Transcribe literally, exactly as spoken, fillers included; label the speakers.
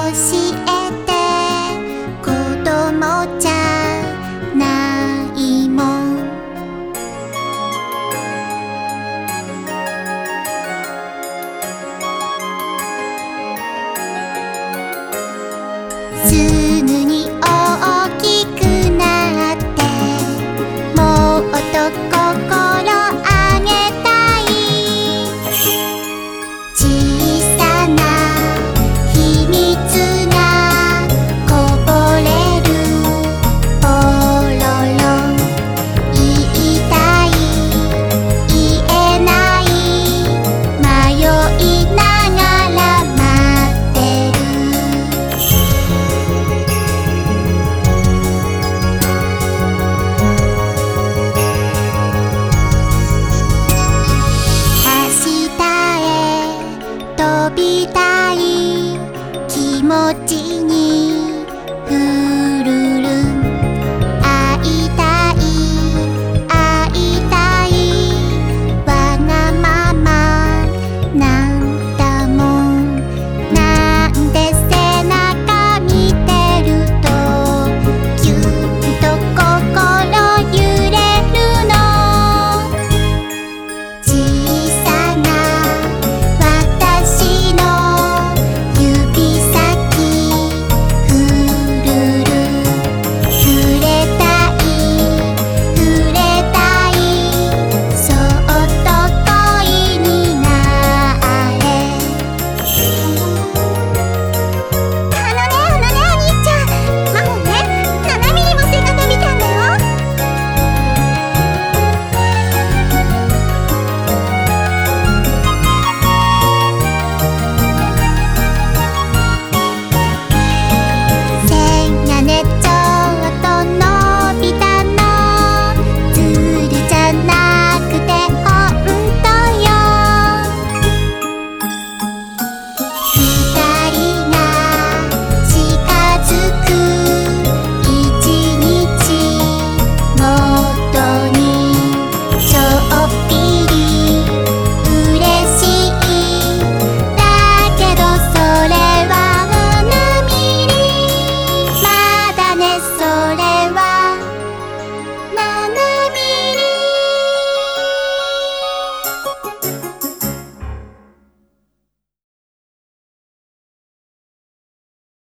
Speaker 1: えて子供じゃないもん。すぐに大きくなってもっと心あげたい。小さな秘密がこぼれるポロロン。言いたい言えない迷いながら待ってる。明日へ飛びたい気持ちにふるるん。会いたい会いたいわがままなんだもん。なんで背中見てるとぎゅっと心揺れるの。小さな私の指先ふるる。触れたい触れたいそっと恋になれ。あのねあのねお兄ちゃん、マホねななミリも背が伸びたんだよ。線がねちょっと伸びたのずるじゃなくてほんとよ。二人が近づく一日ごとにちょっぴり嬉しい。だけどそれはななミリまだねそれ